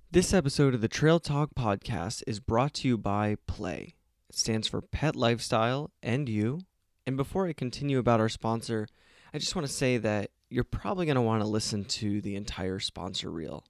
This episode of the Trail Talk podcast is brought to you by Play. It stands for Pet Lifestyle and You. And before I continue about our sponsor, I just want to say that you're probably going to want to listen to the entire sponsor reel.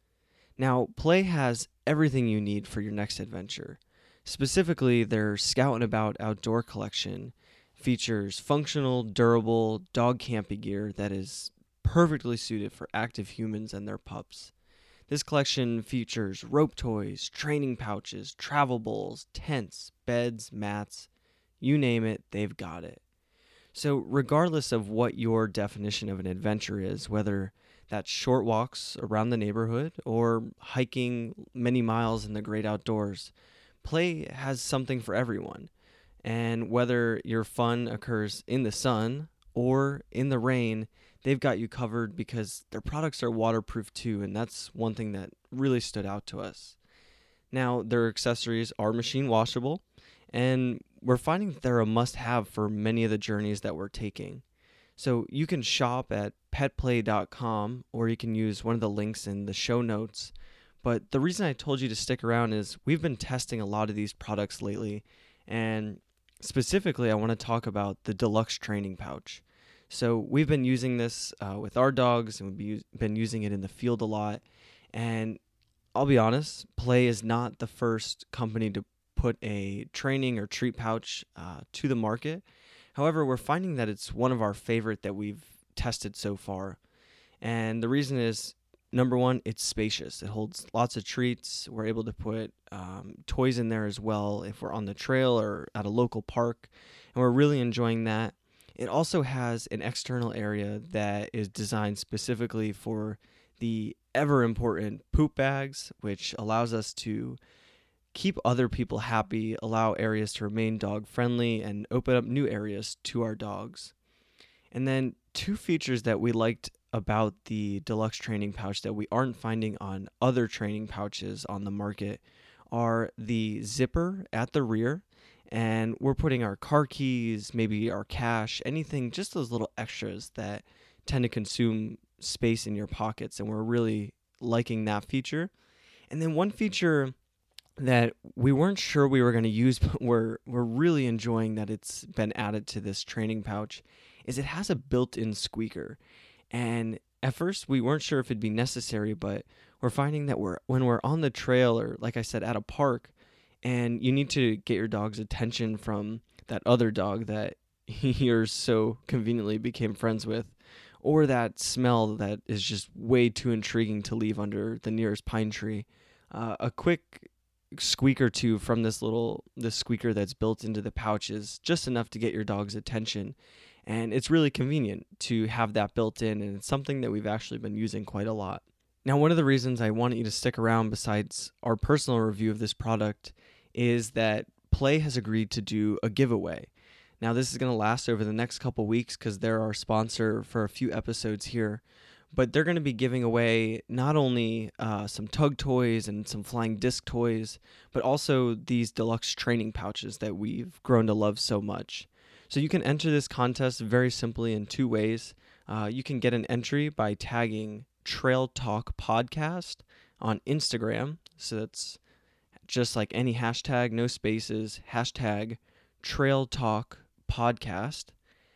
Now, Play has everything you need for your next adventure. Specifically, their Scout and About outdoor collection features functional, durable dog camping gear that is perfectly suited for active humans and their pups. This collection features rope toys, training pouches, travel bowls, tents, beds, mats, you name it, they've got it. So regardless of what your definition of an adventure is, whether that's short walks around the neighborhood or hiking many miles in the great outdoors, Play has something for everyone. And whether your fun occurs in the sun or in the rain, they've got you covered because their products are waterproof too, and that's one thing that really stood out to us. Now, their accessories are machine washable, and we're finding that they're a must-have for many of the journeys that we're taking. So you can shop at petplay.com, or you can use one of the links in the show notes. But the reason I told you to stick around is we've been testing a lot of these products lately, and specifically I want to talk about the Deluxe Training Pouch. So we've been using this with our dogs, and we've been using it in the field a lot. And I'll be honest, Play is not the first company to put a training or treat pouch to the market. However, we're finding that it's one of our favorite that we've tested so far. And the reason is, number one, it's spacious. It holds lots of treats. We're able to put toys in there as well if we're on the trail or at a local park. And we're really enjoying that. It also has an external area that is designed specifically for the ever important poop bags, which allows us to keep other people happy, allow areas to remain dog friendly, and open up new areas to our dogs. And then two features that we liked about the Deluxe Training Pouch that we aren't finding on other training pouches on the market are the zipper at the rear. And we're putting our car keys, maybe our cash, anything, just those little extras that tend to consume space in your pockets. And we're really liking that feature. And then one feature that we weren't sure we were going to use, but we're really enjoying that it's been added to this training pouch, is it has a built-in squeaker. And at first we weren't sure if it'd be necessary, but we're finding that when we're on the trail or, like I said, at a park, and you need to get your dog's attention from that other dog that yours so conveniently became friends with, or that smell that is just way too intriguing to leave under the nearest pine tree, a quick squeak or two from this squeaker that's built into the pouch is just enough to get your dog's attention. And it's really convenient to have that built in, and it's something that we've actually been using quite a lot. Now, one of the reasons I wanted you to stick around besides our personal review of this product is that Play has agreed to do a giveaway. Now, this is going to last over the next couple weeks because they're our sponsor for a few episodes here. But they're going to be giving away not only some tug toys and some flying disc toys, but also these deluxe training pouches that we've grown to love so much. So you can enter this contest very simply in two ways. You can get an entry by tagging Trail Talk Podcast on Instagram. So that's just like any hashtag, no spaces, hashtag Trail Talk Podcast.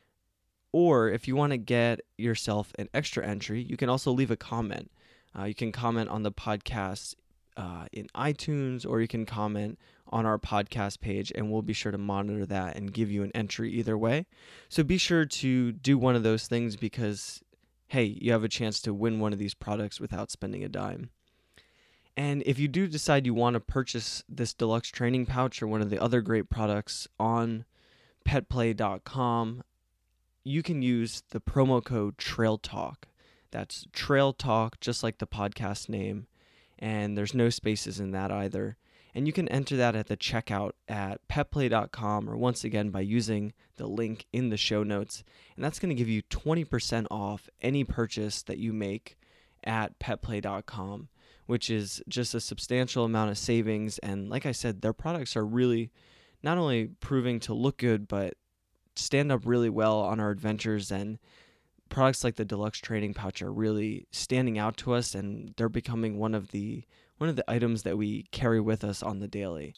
Or if you want to get yourself an extra entry, you can also leave a comment. You can comment on the podcast in iTunes, or you can comment on our podcast page, and we'll be sure to monitor that and give you an entry either way. So be sure to do one of those things because, hey, you have a chance to win one of these products without spending a dime. And if you do decide you want to purchase this deluxe training pouch or one of the other great products on petplay.com, you can use the promo code Trail Talk. That's Trail Talk, just like the podcast name. And there's no spaces in that either. And you can enter that at the checkout at petplay.com, or once again by using the link in the show notes. And that's going to give you 20% off any purchase that you make at petplay.com, which is just a substantial amount of savings. And like I said, their products are really not only proving to look good, but stand up really well on our adventures. And products like the Deluxe Training Pouch are really standing out to us, and they're becoming one of the items that we carry with us on the daily.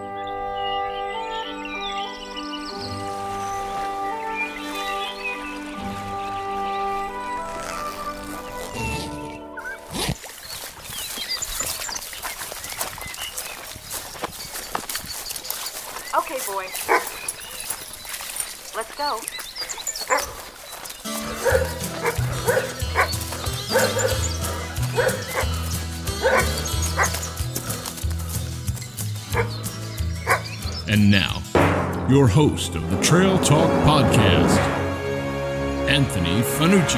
Okay, boy. Let's go. And now, your host of the Trail Talk Podcast, Anthony Fanucci.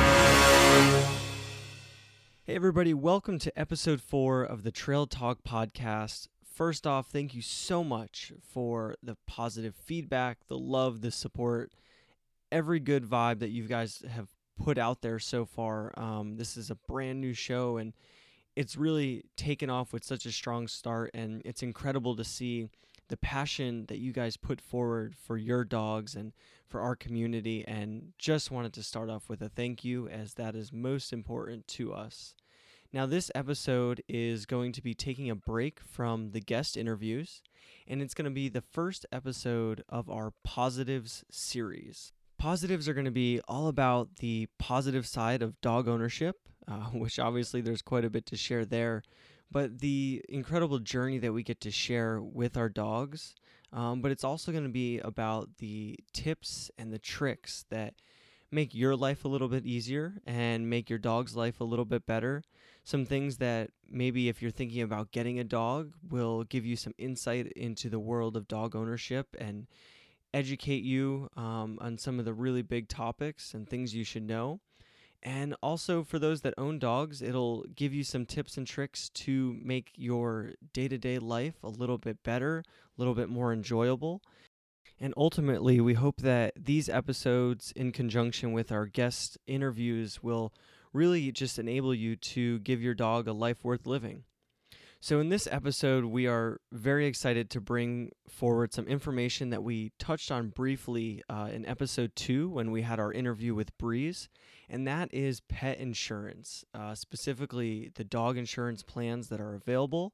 Hey everybody, welcome to episode 4 of the Trail Talk Podcast. First off, thank you so much for the positive feedback, the love, the support, every good vibe that you guys have put out there so far. This is a brand new show, and it's really taken off with such a strong start, and it's incredible to see the passion that you guys put forward for your dogs and for our community, and just wanted to start off with a thank you, as that is most important to us. Now, this episode is going to be taking a break from the guest interviews, and it's going to be the first episode of our Positives series. Positives are going to be all about the positive side of dog ownership, which obviously there's quite a bit to share there, but the incredible journey that we get to share with our dogs. But it's also going to be about the tips and the tricks that make your life a little bit easier and make your dog's life a little bit better. Some things that maybe if you're thinking about getting a dog will give you some insight into the world of dog ownership and educate you on some of the really big topics and things you should know. And also for those that own dogs, it'll give you some tips and tricks to make your day-to-day life a little bit better, a little bit more enjoyable. And ultimately, we hope that these episodes, in conjunction with our guest interviews, will really just enable you to give your dog a life worth living. So in this episode, we are very excited to bring forward some information that we touched on briefly in episode 2 when we had our interview with Breeze, and that is pet insurance, specifically the dog insurance plans that are available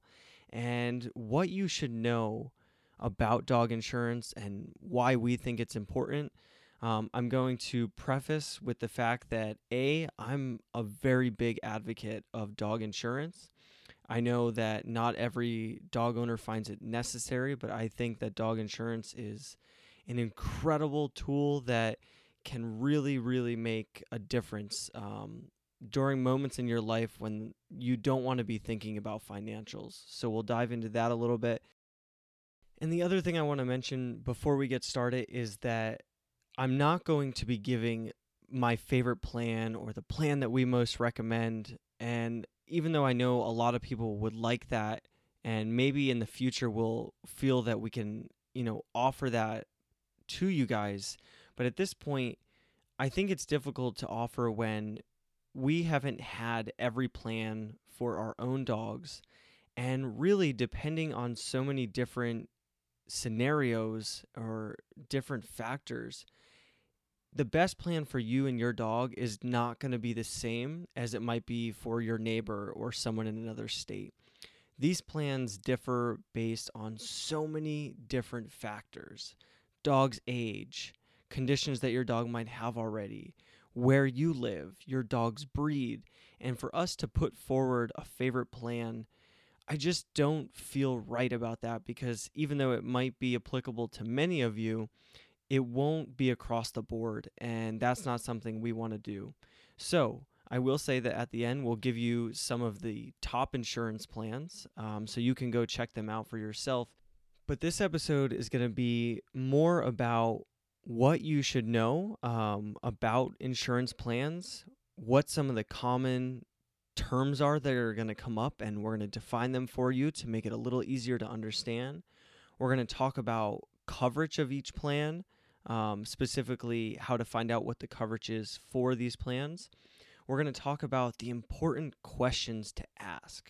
and what you should know about dog insurance and why we think it's important. I'm going to preface with the fact that I'm a very big advocate of dog insurance. I know that not every dog owner finds it necessary, but I think that dog insurance is an incredible tool that can really, really make a difference during moments in your life when you don't want to be thinking about financials. So we'll dive into that a little bit. And the other thing I want to mention before we get started is that I'm not going to be giving my favorite plan or the plan that we most recommend. And even though I know a lot of people would like that, and maybe in the future we'll feel that we can, offer that to you guys. But at this point, I think it's difficult to offer when we haven't had every plan for our own dogs. And really, depending on so many different scenarios or different factors, the best plan for you and your dog is not going to be the same as it might be for your neighbor or someone in another state. These plans differ based on so many different factors: dog's age, conditions that your dog might have already, where you live, your dog's breed. And for us to put forward a favorite plan, I just don't feel right about that, because even though it might be applicable to many of you, it won't be across the board, and that's not something we want to do. So I will say that at the end, we'll give you some of the top insurance plans, so you can go check them out for yourself. But this episode is going to be more about what you should know about insurance plans, what some of the common terms are that are going to come up, and we're going to define them for you to make it a little easier to understand. We're going to talk about coverage of each plan, specifically how to find out what the coverage is for these plans. We're going to talk about the important questions to ask.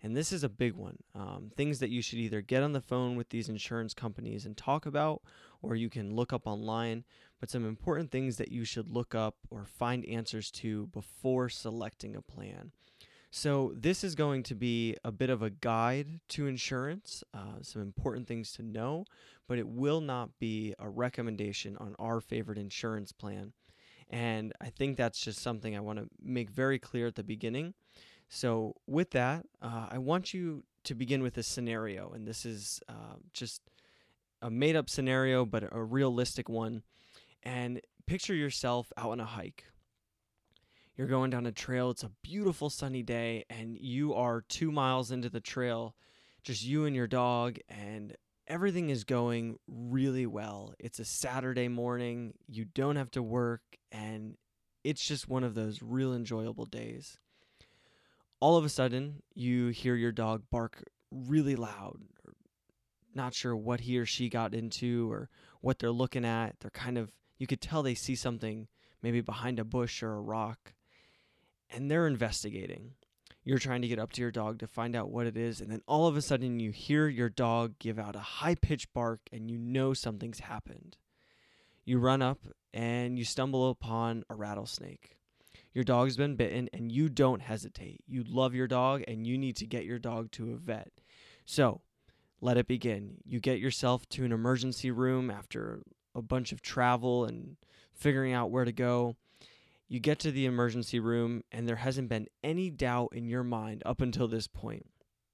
And this is a big one. Things that you should either get on the phone with these insurance companies and talk about, or you can look up online, but some important things that you should look up or find answers to before selecting a plan. So this is going to be a bit of a guide to insurance, some important things to know, but it will not be a recommendation on our favorite insurance plan. And I think that's just something I want to make very clear at the beginning. So with that, I want you to begin with a scenario, and this is just a made-up scenario, but a realistic one. And picture yourself out on a hike. You're going down a trail. It's a beautiful sunny day, and you are 2 miles into the trail, just you and your dog, and everything is going really well. It's a Saturday morning. You don't have to work, and it's just one of those real enjoyable days. All of a sudden, you hear your dog bark really loud. Not sure what he or she got into or what they're looking at. You could tell they see something maybe behind a bush or a rock, and they're investigating. You're trying to get up to your dog to find out what it is, and then all of a sudden you hear your dog give out a high-pitched bark, and you know something's happened. You run up, and you stumble upon a rattlesnake. Your dog's been bitten, and you don't hesitate. You love your dog, and you need to get your dog to a vet. So, let it begin. You get yourself to an emergency room after a bunch of travel and figuring out where to go. You get to the emergency room, and there hasn't been any doubt in your mind up until this point.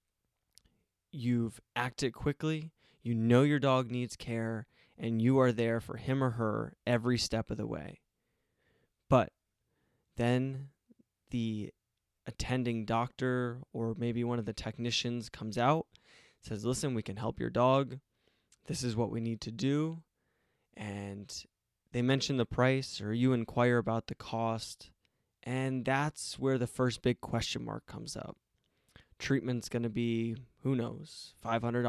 You've acted quickly, you know your dog needs care, and you are there for him or her every step of the way. But then the attending doctor or maybe one of the technicians comes out, says, listen, we can help your dog. This is what we need to do. And they mention the price, or you inquire about the cost, and that's where the first big question mark comes up. Treatment's going to be, who knows, $500,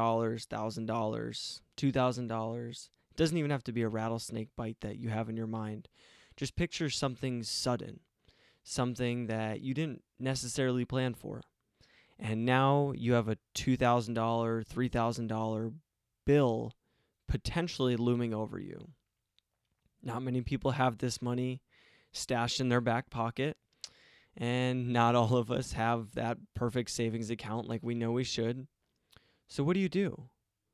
$1,000, $2,000. It doesn't even have to be a rattlesnake bite that you have in your mind. Just picture something sudden, something that you didn't necessarily plan for. And now you have a $2,000, $3,000 bill potentially looming over you. Not many people have this money stashed in their back pocket, and not all of us have that perfect savings account like we know we should. So what do?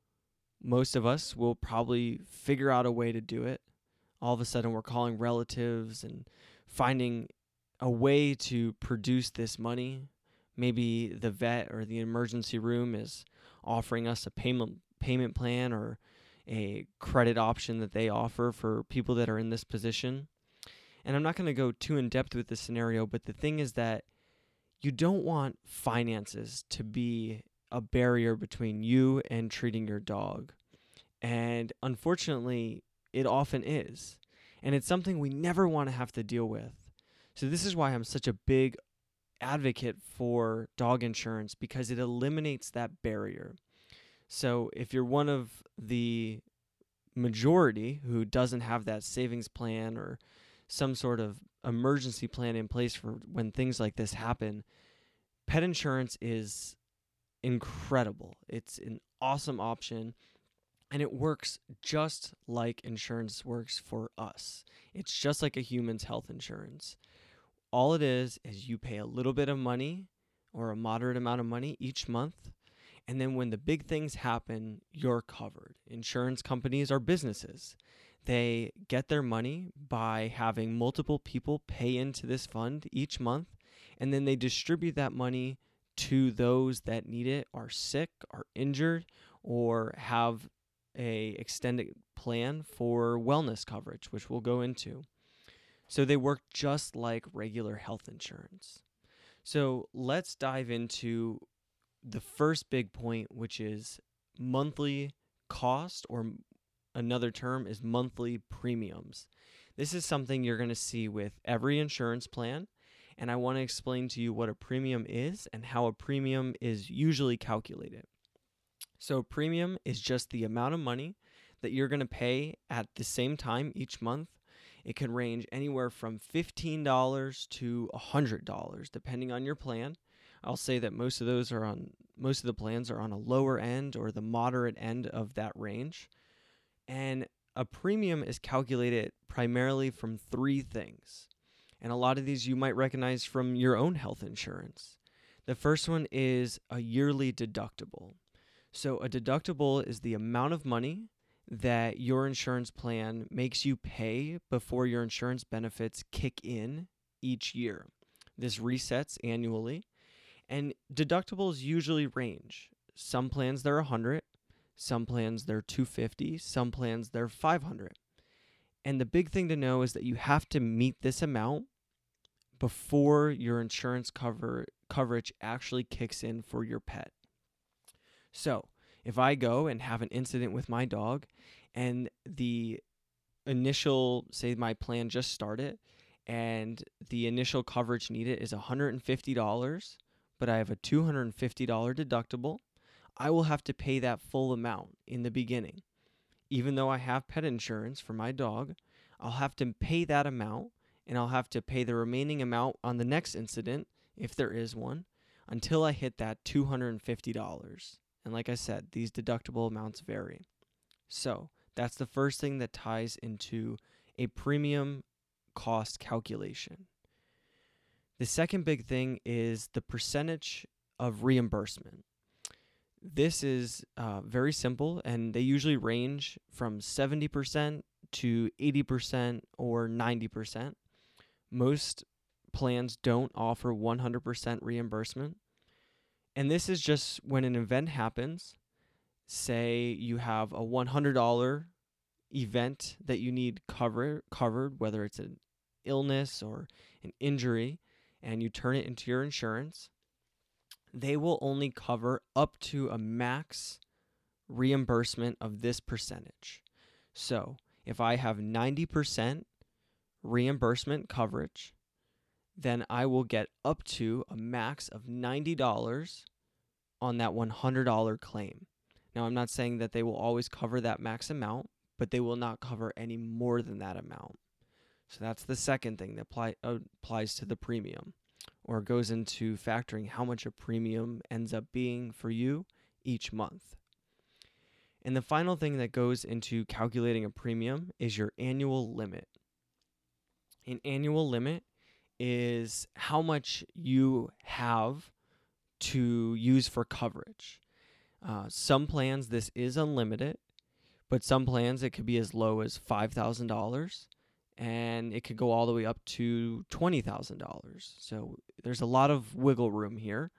Most of us will probably figure out a way to do it. All of a sudden we're calling relatives and finding a way to produce this money. Maybe the vet or the emergency room is offering us a payment plan or a credit option that they offer for people that are in this position. And I'm not going to go too in depth with this scenario, but the thing is that you don't want finances to be a barrier between you and treating your dog. And unfortunately, it often is. And it's something we never want to have to deal with. So this is why I'm such a big advocate for dog insurance, because it eliminates that barrier. So if you're one of the majority who doesn't have that savings plan or some sort of emergency plan in place for when things like this happen, pet insurance is incredible. It's an awesome option, and it works just like insurance works for us. It's just like a human's health insurance. All it is you pay a little bit of money or a moderate amount of money each month. And then when the big things happen, you're covered. Insurance companies are businesses. They get their money by having multiple people pay into this fund each month, and then they distribute that money to those that need it, are sick, are injured, or have a extended plan for wellness coverage, which we'll go into. So they work just like regular health insurance. So let's dive into the first big point, which is monthly cost, or another term is monthly premiums. This is something you're going to see with every insurance plan, and I want to explain to you what a premium is and how a premium is usually calculated. So premium is just the amount of money that you're going to pay at the same time each month. It can range anywhere from $15 to $100, depending on your plan. I'll say that most of the plans are on a lower end or the moderate end of that range. And a premium is calculated primarily from three things. And a lot of these you might recognize from your own health insurance. The first one is a yearly deductible. So a deductible is the amount of money that your insurance plan makes you pay before your insurance benefits kick in each year. This resets annually, and deductibles usually range. Some plans they're $100, some plans they're $250, some plans they're $500. And the big thing to know is that you have to meet this amount before your insurance coverage actually kicks in for your pet. So, if I go and have an incident with my dog and the initial, say my plan just started, and the initial coverage needed is $150, but I have a $250 deductible, I will have to pay that full amount in the beginning. Even though I have pet insurance for my dog, I'll have to pay that amount, and I'll have to pay the remaining amount on the next incident, if there is one, until I hit that $250. And like I said, these deductible amounts vary. So that's the first thing that ties into a premium cost calculation. The second big thing is the percentage of reimbursement. This is very simple, and they usually range from 70% to 80% or 90%. Most plans don't offer 100% reimbursement. And this is just when an event happens. Say you have a $100 event that you need covered, whether it's an illness or an injury, and you turn it into your insurance. They will only cover up to a max reimbursement of this percentage. So if I have 90% reimbursement coverage, then I will get up to a max of $90 on that $100 claim. Now, I'm not saying that they will always cover that max amount, but they will not cover any more than that amount. So that's the second thing that applies to the premium, or goes into factoring how much a premium ends up being for you each month. And the final thing that goes into calculating a premium is your annual limit. An annual limit is how much you have to use for coverage. Some plans, this is unlimited, but some plans, it could be as low as $5,000, and it could go all the way up to $20,000. So there's a lot of wiggle room here.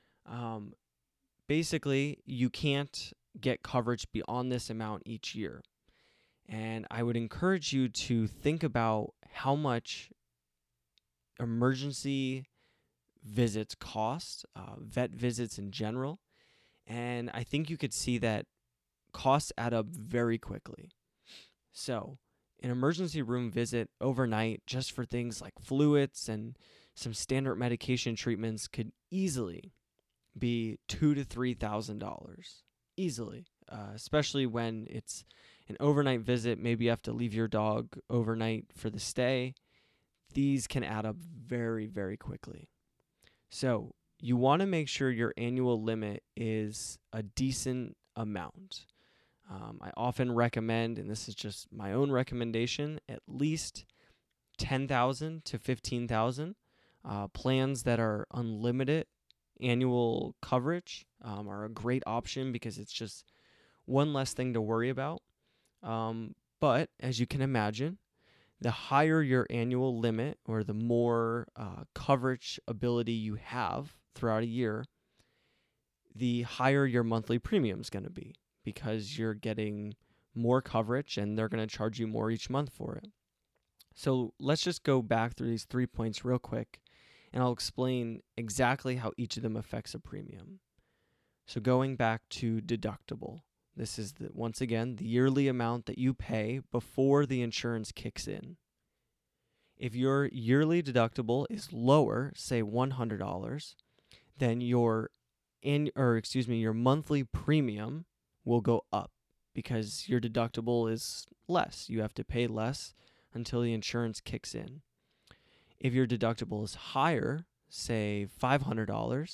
Basically, you can't get coverage beyond this amount each year. And I would encourage you to think about how much emergency visits cost, vet visits in general. And I think you could see that costs add up very quickly. So an emergency room visit overnight just for things like fluids and some standard medication treatments could easily be $2,000 to $3,000. Easily, especially when it's an overnight visit. Maybe you have to leave your dog overnight for the stay. These can add up very, very quickly. So you want to make sure your annual limit is a decent amount. I often recommend, and this is just my own recommendation, at least $10,000 to $15,000. Plans that are unlimited annual coverage are a great option because it's just one less thing to worry about. But as you can imagine, the higher your annual limit, or the more coverage ability you have throughout a year, the higher your monthly premium is going to be, because you're getting more coverage and they're going to charge you more each month for it. So let's just go back through these 3 points real quick, and I'll explain exactly how each of them affects a premium. So going back to deductible, this is, once again, the yearly amount that you pay before the insurance kicks in. If your yearly deductible is lower, say $100, then your monthly premium will go up because your deductible is less. You have to pay less until the insurance kicks in. If your deductible is higher, say $500,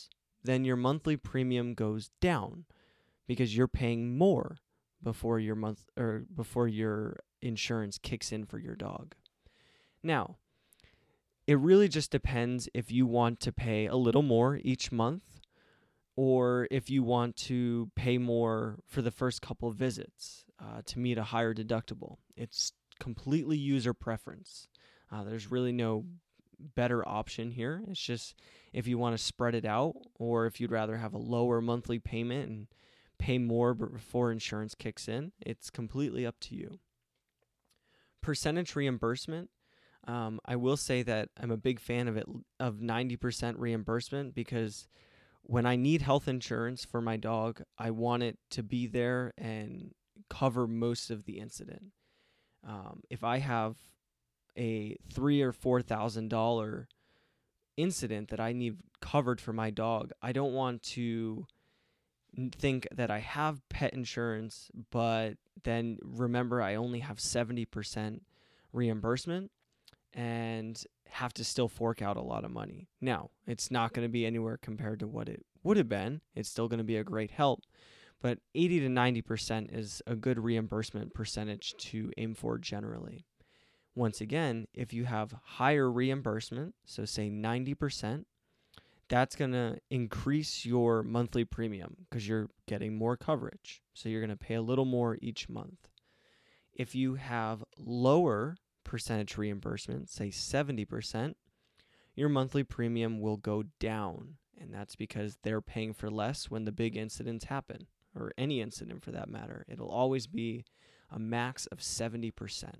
then your monthly premium goes down because you're paying more before before your insurance kicks in for your dog. Now, it really just depends if you want to pay a little more each month or if you want to pay more for the first couple of visits to meet a higher deductible. It's completely user preference. There's really no better option here. It's just if you want to spread it out or if you'd rather have a lower monthly payment and pay more before insurance kicks in, it's completely up to you. Percentage reimbursement. I will say that I'm a big fan of 90% reimbursement because when I need health insurance for my dog, I want it to be there and cover most of the incident. If I have a $3,000 or $4,000 incident that I need covered for my dog, I don't want to think that I have pet insurance, but then remember I only have 70% reimbursement and have to still fork out a lot of money. Now, it's not going to be anywhere compared to what it would have been. It's still going to be a great help, but 80 to 90% is a good reimbursement percentage to aim for generally. Once again, if you have higher reimbursement, so say 90%, that's going to increase your monthly premium because you're getting more coverage. So you're going to pay a little more each month. If you have lower percentage reimbursement, say 70%, your monthly premium will go down. And that's because they're paying for less when the big incidents happen, or any incident for that matter. It'll always be a max of 70%.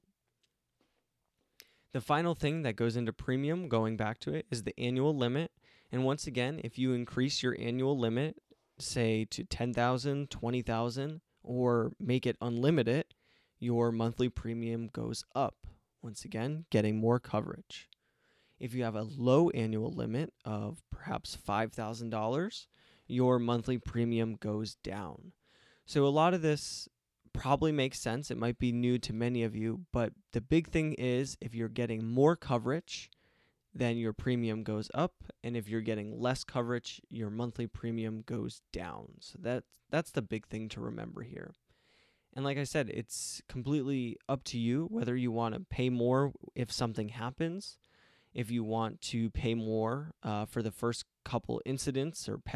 The final thing that goes into premium, going back to it, is the annual limit. And once again, if you increase your annual limit, say to $10,000, $20,000, or make it unlimited, your monthly premium goes up. Once again, getting more coverage. If you have a low annual limit of perhaps $5,000, your monthly premium goes down. So a lot of this probably makes sense. It might be new to many of you, but the big thing is if you're getting more coverage, then your premium goes up, and if you're getting less coverage, your monthly premium goes down. So that's the big thing to remember here. And like I said, it's completely up to you whether you want to pay more if something happens, if you want to pay more for the first couple incidents or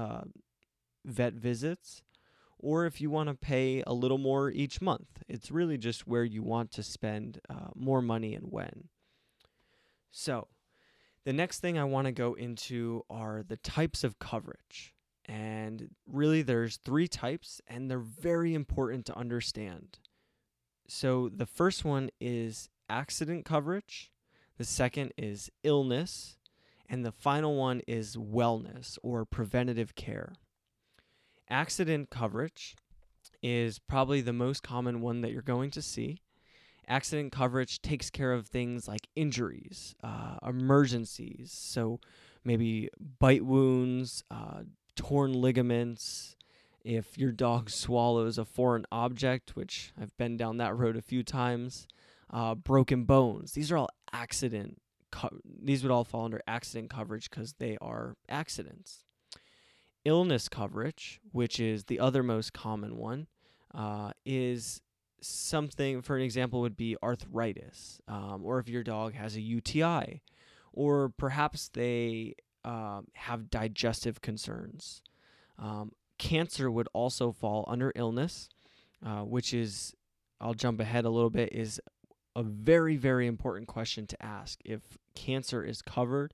vet visits, or if you want to pay a little more each month. It's really just where you want to spend more money and when. So the next thing I want to go into are the types of coverage. And really there's 3 types, and they're very important to understand. So the first one is accident coverage, the second is illness, and the final one is wellness or preventative care. Accident coverage is probably the most common one that you're going to see. Accident coverage takes care of things like injuries, emergencies, so maybe bite wounds, torn ligaments, if your dog swallows a foreign object, which I've been down that road a few times, broken bones. These are all these would all fall under accident coverage because they are accidents. Illness coverage, which is the other most common one, is something, for an example, would be arthritis, or if your dog has a UTI, or perhaps they have digestive concerns. Cancer would also fall under illness, which is, I'll jump ahead a little bit, is a very, very important question to ask. If cancer is covered,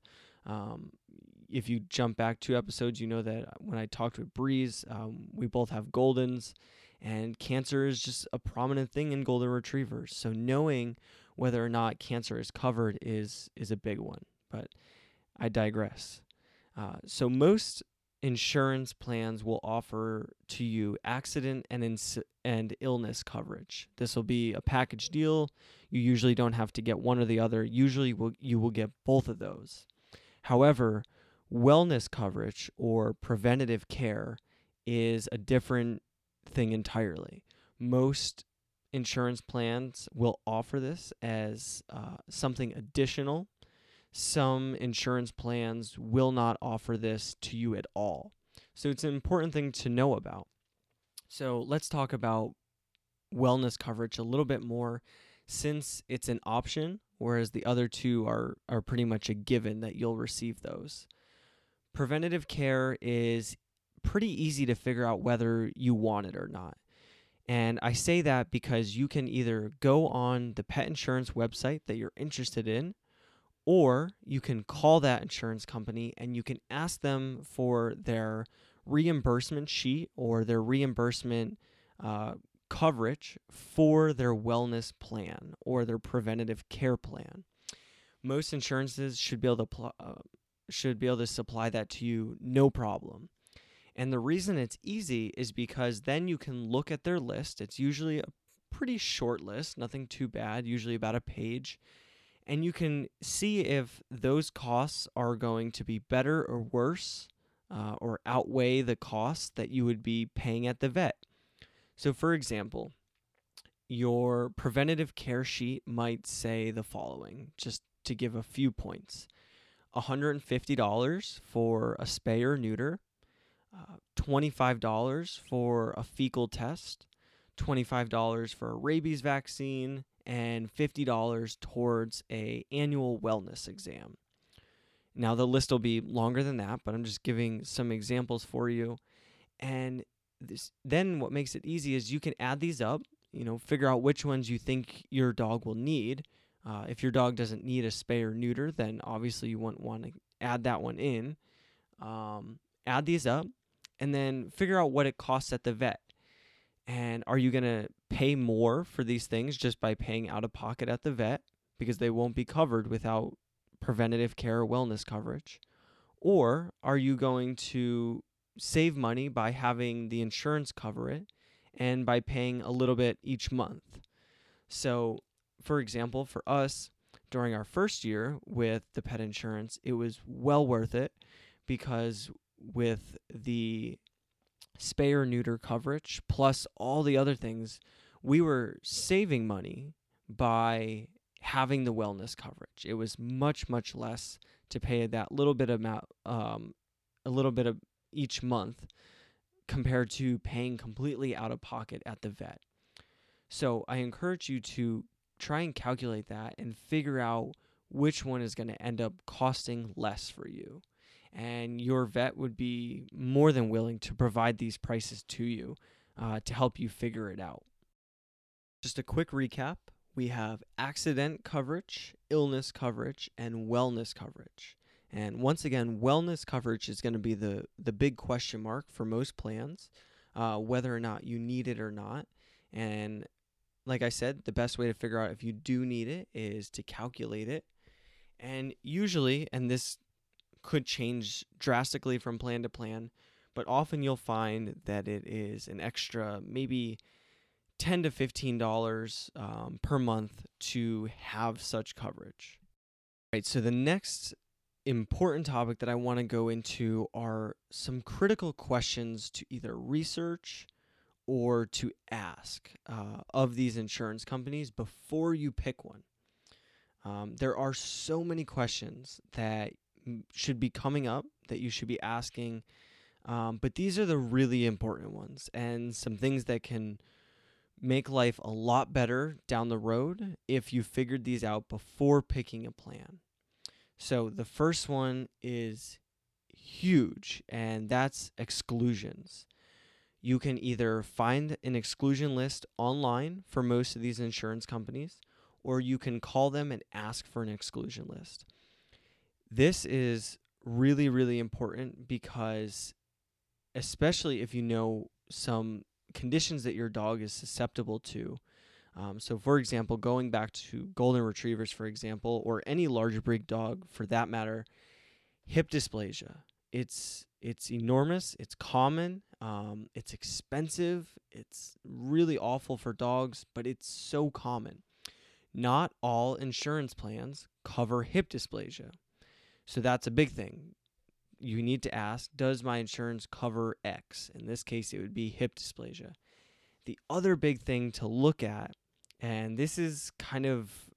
if you jump back 2 episodes, you know that when I talked with Breeze, we both have Goldens, and cancer is just a prominent thing in Golden Retrievers. So knowing whether or not cancer is covered is a big one, but I digress. So most insurance plans will offer to you accident and illness coverage. This will be a package deal. You usually don't have to get one or the other. Usually you will get both of those. However, wellness coverage or preventative care is a different thing entirely. Most insurance plans will offer this as something additional. some insurance plans will not offer this to you at all. So it's an important thing to know about. So let's talk about wellness coverage a little bit more, since it's an option, whereas the other two are pretty much a given that you'll receive those. Preventative care is pretty easy to figure out whether you want it or not. And I say that because you can either go on the pet insurance website that you're interested in, or you can call that insurance company and you can ask them for their reimbursement sheet or their reimbursement coverage for their wellness plan or their preventative care plan. Most insurances should be able to supply that to you, no problem. And the reason it's easy is because then you can look at their list. It's usually a pretty short list, nothing too bad, usually about a page. And you can see if those costs are going to be better or worse or outweigh the costs that you would be paying at the vet. So for example, your preventative care sheet might say the following, just to give a few points. $150 for a spay or neuter, $25 for a fecal test, $25 for a rabies vaccine, and $50 towards an annual wellness exam. Now, the list will be longer than that, but I'm just giving some examples for you. And then what makes it easy is you can add these up, figure out which ones you think your dog will need. If your dog doesn't need a spay or neuter, then obviously you wouldn't want to add that one in. Add these up, and then figure out what it costs at the vet. And are you going to pay more for these things just by paying out of pocket at the vet because they won't be covered without preventative care or wellness coverage? Or are you going to save money by having the insurance cover it and by paying a little bit each month? So, for example, for us, during our first year with the pet insurance, it was well worth it because with the spay or neuter coverage, plus all the other things, we were saving money by having the wellness coverage. It was much, much less to pay that little bit amount, a little bit of each month compared to paying completely out of pocket at the vet. So I encourage you to try and calculate that and figure out which one is going to end up costing less for you. And your vet would be more than willing to provide these prices to you to help you figure it out. Just a quick recap. We have accident coverage, illness coverage, and wellness coverage. And once again, wellness coverage is going to be the big question mark for most plans, whether or not you need it or not. And like I said, the best way to figure out if you do need it is to calculate it. And usually, and this could change drastically from plan to plan, but often you'll find that it is an extra maybe $10 to $15 per month to have such coverage. Right, so the next important topic that I want to go into are some critical questions to either research or to ask of these insurance companies before you pick one. There are so many questions that should be coming up that you should be asking, but these are the really important ones and some things that can make life a lot better down the road if you figured these out before picking a plan. So the first one is huge, and that's exclusions. You can either find an exclusion list online for most of these insurance companies, or you can call them and ask for an exclusion list. This is really, really important because especially if you know some conditions that your dog is susceptible to. So for example, going back to golden retrievers, for example, or any large breed dog for that matter, hip dysplasia. It's enormous, it's common, it's expensive, it's really awful for dogs, but it's so common. Not all insurance plans cover hip dysplasia. So that's a big thing. You need to ask, does my insurance cover X? In this case, it would be hip dysplasia. The other big thing to look at, and this is kind of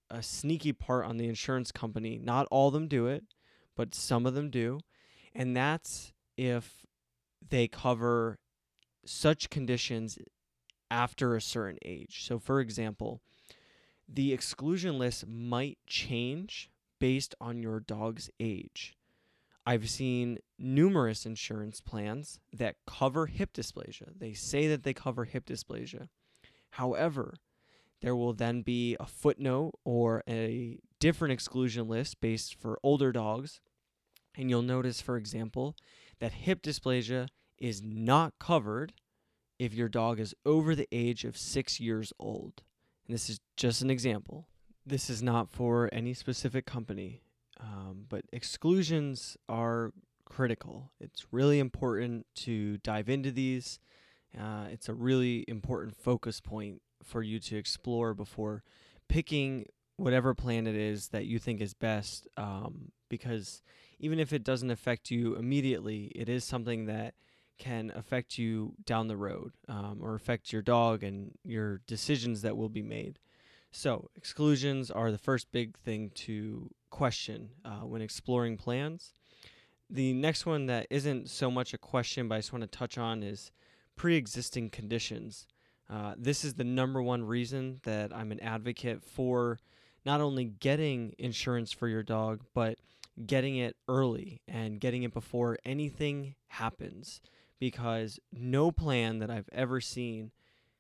a sneaky part on the insurance company. Not all of them do it, but some of them do. And that's if they cover such conditions after a certain age. So, for example, the exclusion list might change based on your dog's age. I've seen numerous insurance plans that cover hip dysplasia. They say that they cover hip dysplasia. However, there will then be a footnote or a different exclusion list based for older dogs. And you'll notice, for example, that hip dysplasia is not covered if your dog is over the age of 6 years old. And this is just an example. This is not for any specific company, but exclusions are critical. It's really important to dive into these. It's a really important focus point for you to explore before picking whatever plan it is that you think is best, because even if it doesn't affect you immediately, it is something that can affect you down the road, or affect your dog and your decisions that will be made. So exclusions are the first big thing to question when exploring plans. The next one that isn't so much a question, but I just want to touch on, is pre-existing conditions. This is the number one reason that I'm an advocate for not only getting insurance for your dog, but getting it early and getting it before anything happens, because no plan that I've ever seen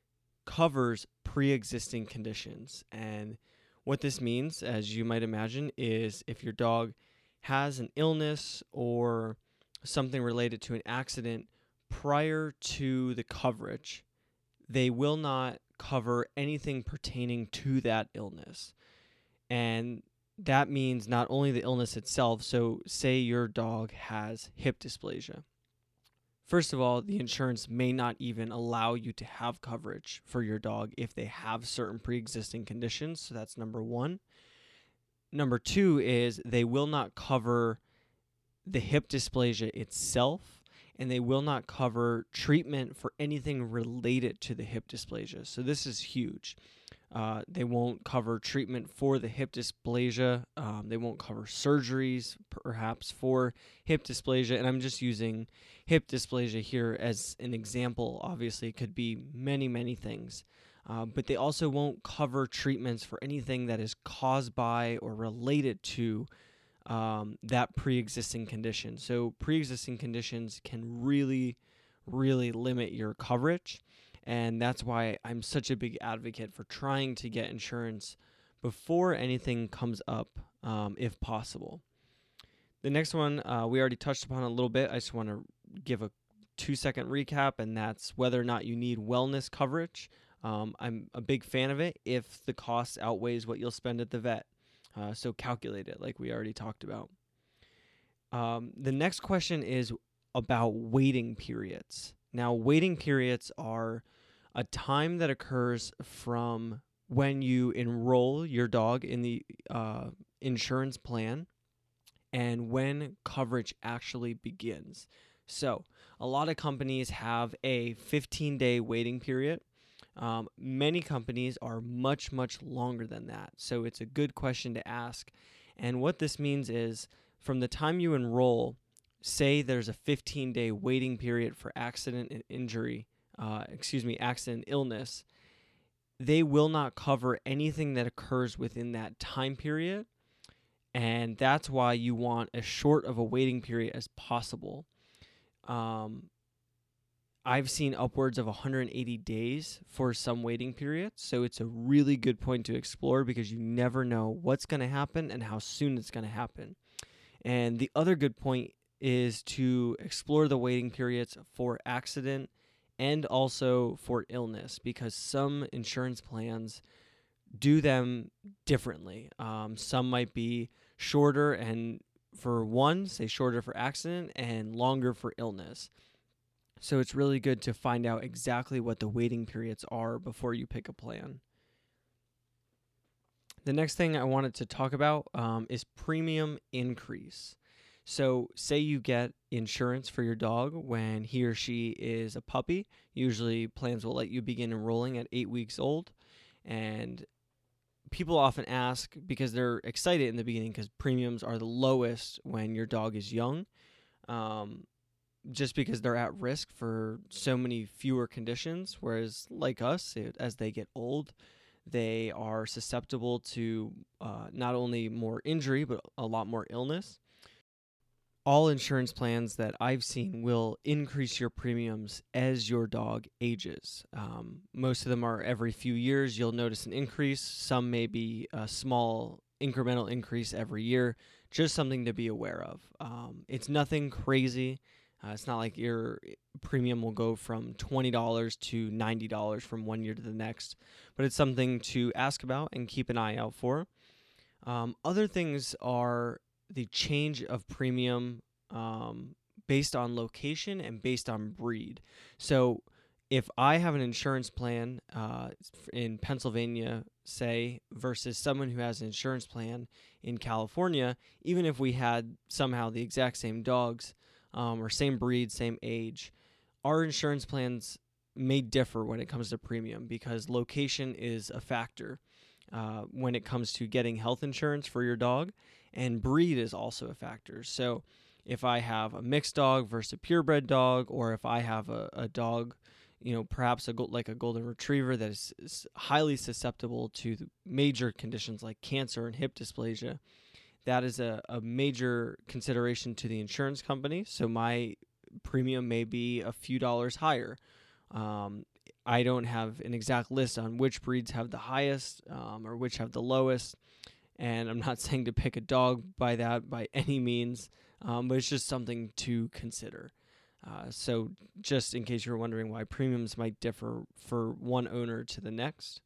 covers pre-existing conditions. And what this means, as you might imagine, is if your dog has an illness or something related to an accident prior to the coverage, they will not cover anything pertaining to that illness. And that means not only the illness itself. So say your dog has hip dysplasia. First of all, the insurance may not even allow you to have coverage for your dog if they have certain pre-existing conditions. So that's number one. Number two is they will not cover the hip dysplasia itself, and they will not cover treatment for anything related to the hip dysplasia. So this is huge. They won't cover treatment for the hip dysplasia. They won't cover surgeries, perhaps, for hip dysplasia. And I'm just using hip dysplasia here as an example. Obviously, it could be many, many things. But they also won't cover treatments for anything that is caused by or related to that pre-existing condition. So pre-existing conditions can really, really limit your coverage. And that's why I'm such a big advocate for trying to get insurance before anything comes up, if possible. The next one, we already touched upon a little bit. I just want to give a 2-second recap, and that's whether or not you need wellness coverage. I'm a big fan of it if the cost outweighs what you'll spend at the vet. So calculate it, like we already talked about. The next question is about waiting periods. Now, waiting periods are a time that occurs from when you enroll your dog in the insurance plan and when coverage actually begins. So a lot of companies have a 15-day waiting period. Many companies are much, much longer than that. So it's a good question to ask. And what this means is from the time you enroll, say there's a 15-day waiting period for accident and illness, they will not cover anything that occurs within that time period. And that's why you want as short of a waiting period as possible. I've seen upwards of 180 days for some waiting periods. So it's a really good point to explore because you never know what's going to happen and how soon it's going to happen. And the other good point is to explore the waiting periods for accident and also for illness, because some insurance plans do them differently. Some might be shorter and for one, say shorter for accident and longer for illness. So it's really good to find out exactly what the waiting periods are before you pick a plan. The next thing I wanted to talk about is premium increase. So say you get insurance for your dog when he or she is a puppy. Usually plans will let you begin enrolling at 8 weeks old. And people often ask because they're excited in the beginning because premiums are the lowest when your dog is young, just because they're at risk for so many fewer conditions, whereas like us, as they get old, they are susceptible to not only more injury, but a lot more illness. All insurance plans that I've seen will increase your premiums as your dog ages. Most of them are every few years. You'll notice an increase. Some may be a small incremental increase every year. Just something to be aware of. It's nothing crazy. It's not like your premium will go from $20 to $90 from one year to the next, but it's something to ask about and keep an eye out for. Other things are the change of premium based on location and based on breed. So if I have an insurance plan in Pennsylvania, say, versus someone who has an insurance plan in California, even if we had somehow the exact same dogs or same breed, same age, our insurance plans may differ when it comes to premium because location is a factor when it comes to getting health insurance for your dog, and breed is also a factor. So if I have a mixed dog versus a purebred dog, or if I have a dog, perhaps like a golden retriever that is highly susceptible to major conditions like cancer and hip dysplasia, that is a major consideration to the insurance company. So my premium may be a few dollars higher. I don't have an exact list on which breeds have the highest or which have the lowest. And I'm not saying to pick a dog by that by any means, but it's just something to consider. So just in case you're wondering why premiums might differ for one owner to the next.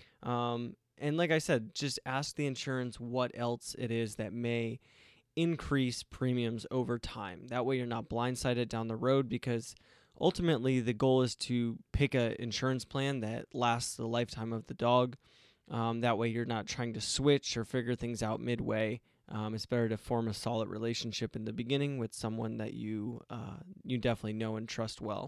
And like I said, just ask the insurance what else it is that may increase premiums over time. That way you're not blindsided down the road, because ultimately the goal is to pick an insurance plan that lasts the lifetime of the dog. That way you're not trying to switch or figure things out midway. It's better to form a solid relationship in the beginning with someone that you definitely know and trust well.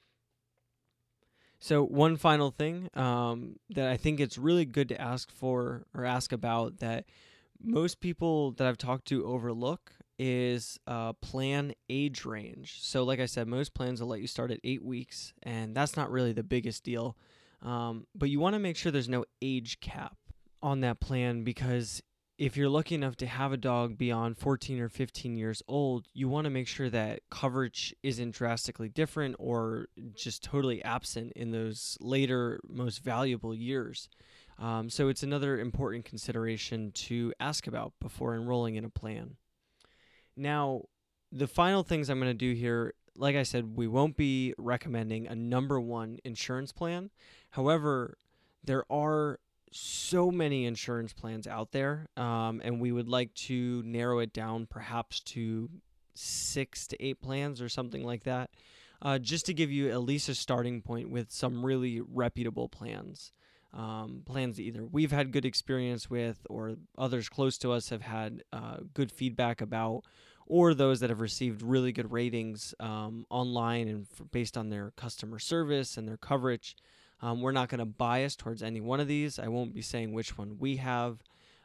So one final thing that I think it's really good to ask for or ask about that most people that I've talked to overlook is plan age range. So like I said, most plans will let you start at 8 weeks, and that's not really the biggest deal. But you want to make sure there's no age cap on that plan, because if you're lucky enough to have a dog beyond 14 or 15 years old, you want to make sure that coverage isn't drastically different or just totally absent in those later, most valuable years. So it's another important consideration to ask about before enrolling in a plan. Now, the final things I'm going to do here, like I said, we won't be recommending a number one insurance plan. However, there are so many insurance plans out there, and we would like to narrow it down perhaps to 6 to 8 plans or something like that, just to give you at least a starting point with some really reputable plans. Plans that either we've had good experience with or others close to us have had good feedback about, or those that have received really good ratings online and based on their customer service and their coverage. We're not going to bias towards any one of these. I won't be saying which one we have,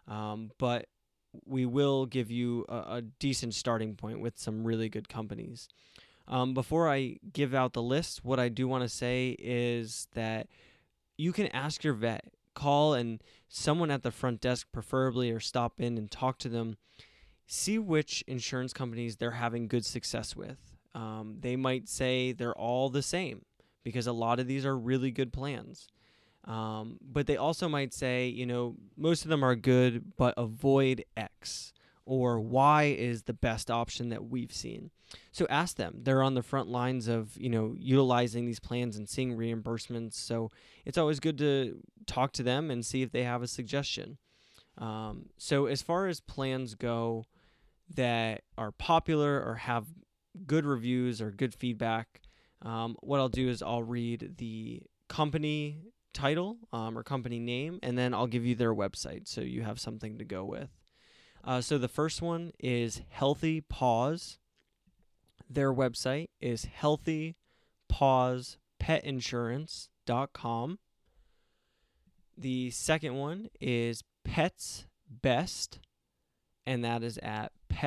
but we will give you a decent starting point with some really good companies. Before I give out the list, what I do want to say is that you can ask your vet, call and someone at the front desk preferably, or stop in and talk to them. See which insurance companies they're having good success with. They might say they're all the same, because a lot of these are really good plans. But they also might say, most of them are good, but avoid X, or Y is the best option that we've seen. So ask them. They're on the front lines of, utilizing these plans and seeing reimbursements. So it's always good to talk to them and see if they have a suggestion. So as far as plans go that are popular or have good reviews or good feedback, what I'll do is I'll read the company title or company name, and then I'll give you their website so you have something to go with. So the first one is Healthy Paws. Their website is healthypawspetinsurance.com. The second one is Pets Best, and that is at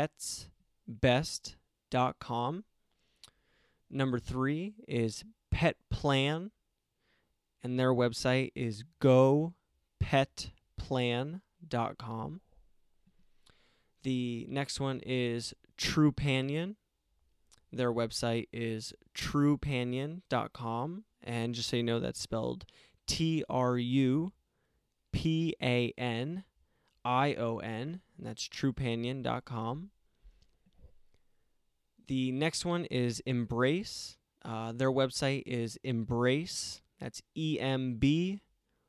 petsbest.com. Number 3 is Pet Plan, and their website is gopetplan.com. The next one is Trupanion. Their website is trupanion.com, and just so you know, that's spelled Trupanion, and that's trupanion.com. The next one is Embrace. Their website is Embrace, that's EMBRACE,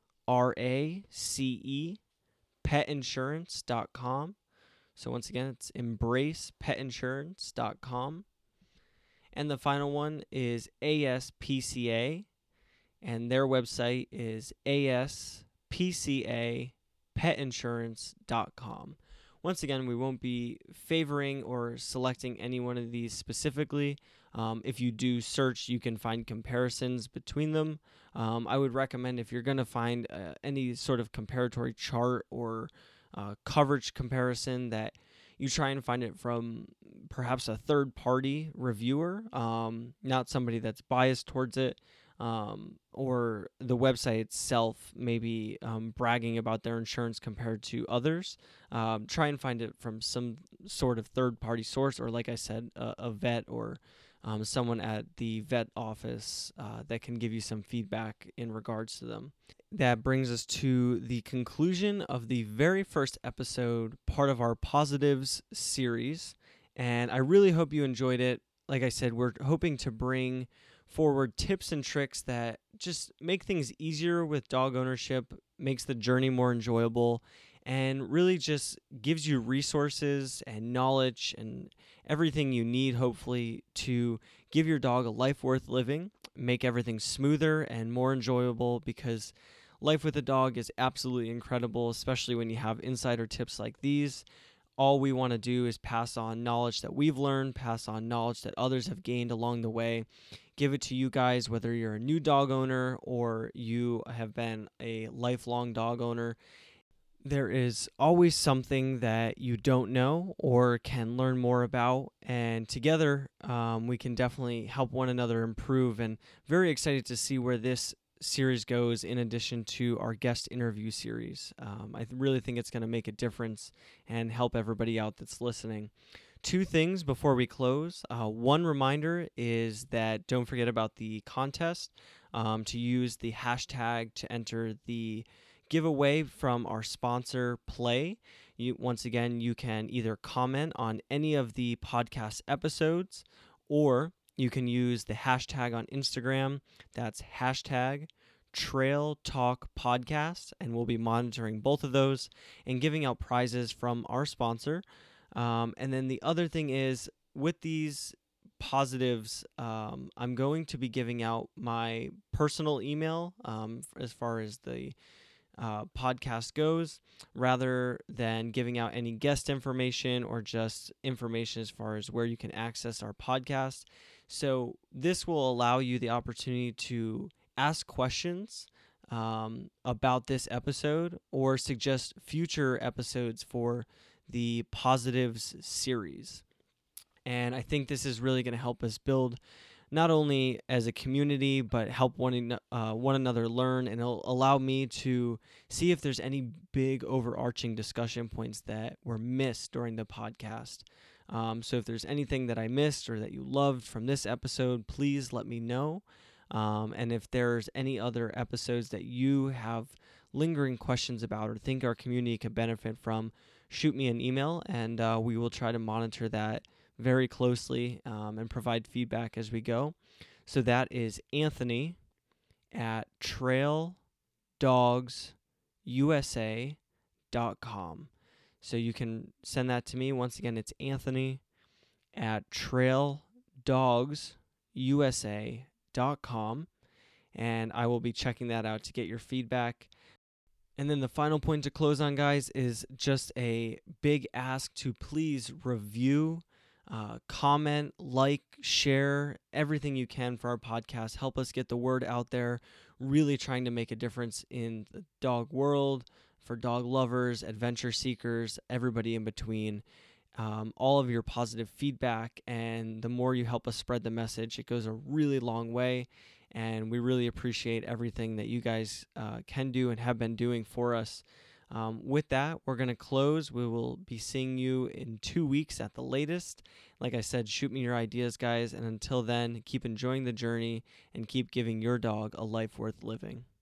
petinsurance.com. So once again, it's embracepetinsurance.com. And the final one is ASPCA, and their website is aspcapetinsurance.com. Once again, we won't be favoring or selecting any one of these specifically. If you do search, you can find comparisons between them. I would recommend, if you're going to find any sort of comparatory chart or coverage comparison, that you try and find it from perhaps a third-party reviewer, not somebody that's biased towards it, or the website itself maybe bragging about their insurance compared to others. Try and find it from some sort of third-party source, or like I said, a vet or someone at the vet office that can give you some feedback in regards to them. That brings us to the conclusion of the very first episode, part of our Positives series, and I really hope you enjoyed it. Like I said, we're hoping to bring forward tips and tricks that just make things easier with dog ownership, makes the journey more enjoyable, and really just gives you resources and knowledge and everything you need, hopefully, to give your dog a life worth living, make everything smoother and more enjoyable, because life with a dog is absolutely incredible, especially when you have insider tips like these. All we want to do is pass on knowledge that we've learned, pass on knowledge that others have gained along the way, give it to you guys, whether you're a new dog owner or you have been a lifelong dog owner. There is always something that you don't know or can learn more about, and together we can definitely help one another improve, and very excited to see where this series goes in addition to our guest interview series. I really think it's going to make a difference and help everybody out that's listening. 2 things before we close. One reminder is that don't forget about the contest, to use the hashtag to enter the giveaway from our sponsor, Play. Once again, you can either comment on any of the podcast episodes, or you can use the hashtag on Instagram. That's hashtag Trail Talk Podcast, and we'll be monitoring both of those and giving out prizes from our sponsor. And then the other thing is, with these positives, I'm going to be giving out my personal email as far as the podcast goes, rather than giving out any guest information or just information as far as where you can access our podcast. So this will allow you the opportunity to ask questions about this episode, or suggest future episodes for the Positives series. And I think this is really going to help us build not only as a community, but help one another learn, and it'll allow me to see if there's any big overarching discussion points that were missed during the podcast. So if there's anything that I missed or that you loved from this episode, please let me know. And if there's any other episodes that you have lingering questions about or think our community could benefit from, shoot me an email, and we will try to monitor that very closely and provide feedback as we go. So that is Anthony at traildogsusa.com. So you can send that to me. Once again, it's Anthony at traildogsusa.com, and I will be checking that out to get your feedback. And then the final point to close on, guys, is just a big ask to please review, comment, like, share everything you can for our podcast. Help us get the word out there, really trying to make a difference in the dog world for dog lovers, adventure seekers, everybody in between. All of your positive feedback, and the more you help us spread the message, it goes a really long way, and we really appreciate everything that you guys can do and have been doing for us. With that, we're going to close. We will be seeing you in 2 weeks at the latest. Like I said, shoot me your ideas, guys, and until then, keep enjoying the journey and keep giving your dog a life worth living.